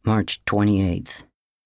March 28th.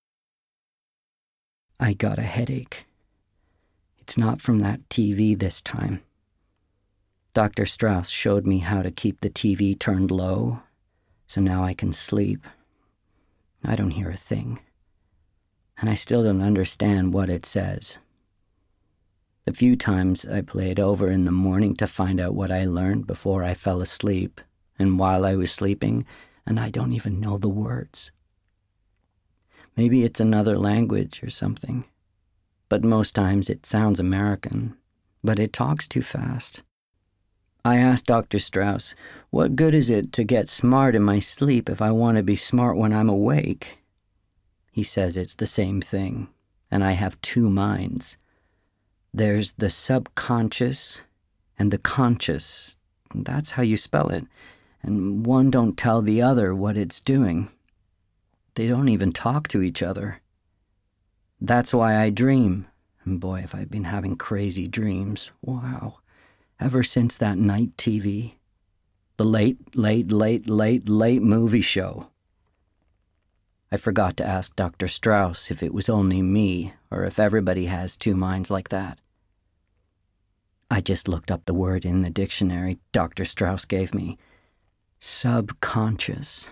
I got a headache. It's not from that TV this time. Dr. Strauss showed me how to keep the TV turned low, so now I can sleep. I don't hear a thing, and I still don't understand what it says. The few times I play it over in the morning to find out what I learned before I fell asleep, and while I was sleeping, and I don't even know the words. Maybe it's another language or something, but most times it sounds American, but it talks too fast. I asked Dr. Strauss, what good is it to get smart in my sleep if I want to be smart when I'm awake? He says it's the same thing, and I have two minds. There's the subconscious and the conscious. That's how you spell it, and one don't tell the other what it's doing. They don't even talk to each other. That's why I dream. And boy, have I been having crazy dreams. Wow. Ever since that night TV. The late movie show. I forgot to ask Dr. Strauss if it was only me or if everybody has two minds like that. I just looked up the word in the dictionary Dr. Strauss gave me. Subconscious.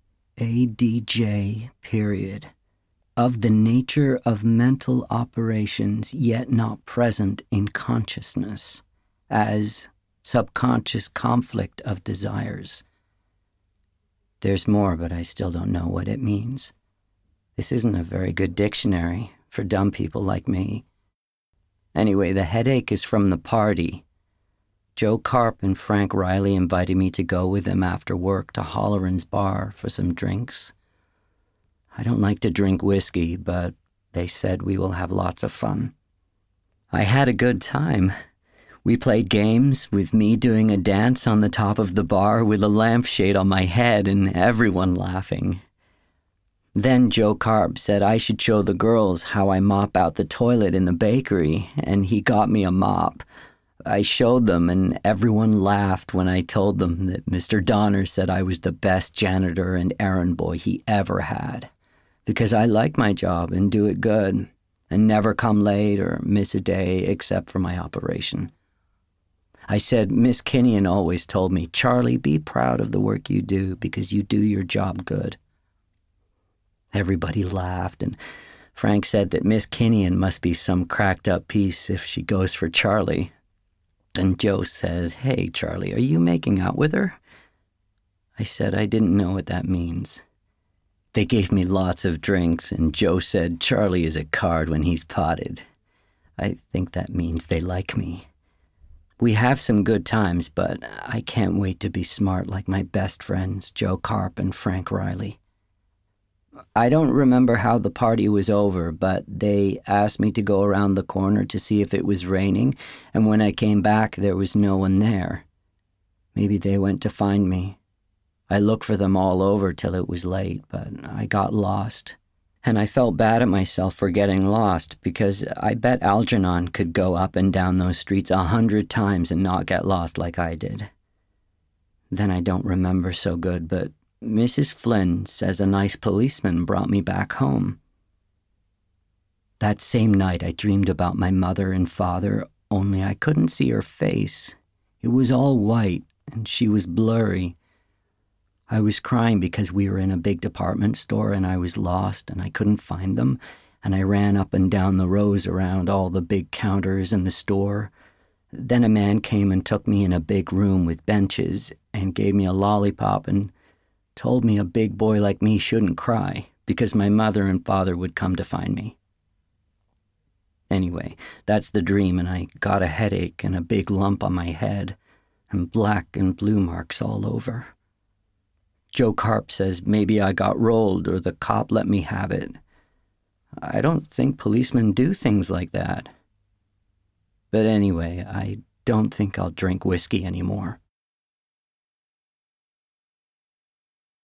ADJ, period. Of the nature of mental operations yet not present in consciousness, as subconscious conflict of desires. There's more, but I still don't know what it means. This isn't a very good dictionary for dumb people like me. Anyway, the headache is from the party. Joe Karp and Frank Riley invited me to go with them after work to Holleran's bar for some drinks. I don't like to drink whiskey, but they said we will have lots of fun. I had a good time. We played games, with me doing a dance on the top of the bar with a lampshade on my head and everyone laughing. Then Joe Karp said I should show the girls how I mop out the toilet in the bakery, and he got me a mop. I showed them, and everyone laughed when I told them that Mr. Donner said I was the best janitor and errand boy he ever had, because I like my job and do it good, and never come late or miss a day except for my operation. I said Miss Kinnian always told me, Charlie, be proud of the work you do because you do your job good. Everybody laughed, and Frank said that Miss Kinnian must be some cracked-up piece if she goes for Charlie. And Joe said, hey, Charlie, are you making out with her? I said I didn't know what that means. They gave me lots of drinks, and Joe said Charlie is a card when he's potted. I think that means they like me. We have some good times, but I can't wait to be smart like my best friends, Joe Karp and Frank Riley. I don't remember how the party was over, but they asked me to go around the corner to see if it was raining, and when I came back, there was no one there. Maybe they went to find me. I looked for them all over till it was late, but I got lost. And I felt bad at myself for getting lost, because I bet Algernon could go up and down those streets 100 times and not get lost like I did. Then I don't remember so good, but Mrs. Flynn says a nice policeman brought me back home. That same night I dreamed about my mother and father, only I couldn't see her face. It was all white, and she was blurry. I was crying because we were in a big department store and I was lost and I couldn't find them, and I ran up and down the rows around all the big counters in the store. Then a man came and took me in a big room with benches and gave me a lollipop and told me a big boy like me shouldn't cry because my mother and father would come to find me. Anyway, that's the dream, and I got a headache and a big lump on my head and black and blue marks all over. Joe Karp says maybe I got rolled or the cop let me have it. I don't think policemen do things like that. But anyway, I don't think I'll drink whiskey anymore.